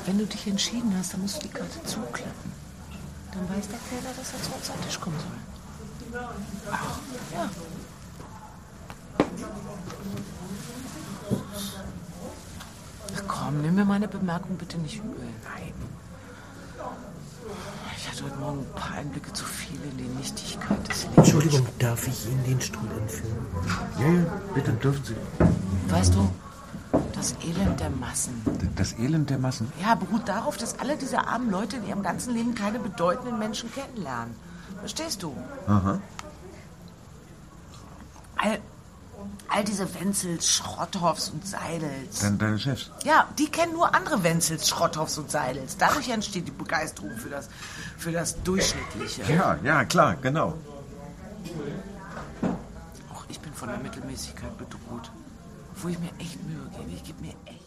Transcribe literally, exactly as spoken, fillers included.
wenn du dich entschieden hast, dann musst du die Karte zuklappen. Dann weiß der Kellner, dass er zu uns an den Tisch kommen soll. Ach, ja. Ach komm, nimm mir meine Bemerkung bitte nicht übel. Nein. Ich hatte heute Morgen ein paar Einblicke zu viel in die Nichtigkeit des Lebens. Entschuldigung, darf ich Ihnen den Stuhl entführen? Ja, ja, bitte, dürfen Sie. Weißt du, das Elend der Massen. Das Elend der Massen? Ja, beruht darauf, dass alle diese armen Leute in ihrem ganzen Leben keine bedeutenden Menschen kennenlernen. Verstehst du? Aha. All, all diese Wenzels, Schrotthoffs und Seidels. Deine, deine Chefs? Ja, die kennen nur andere Wenzels, Schrotthoffs und Seidels. Dadurch entsteht die Begeisterung für das, für das Durchschnittliche. Ja, ja, klar, genau. Auch ich bin von der Mittelmäßigkeit bedroht. Wo ich mir echt Mühe gebe. Ich gebe mir echt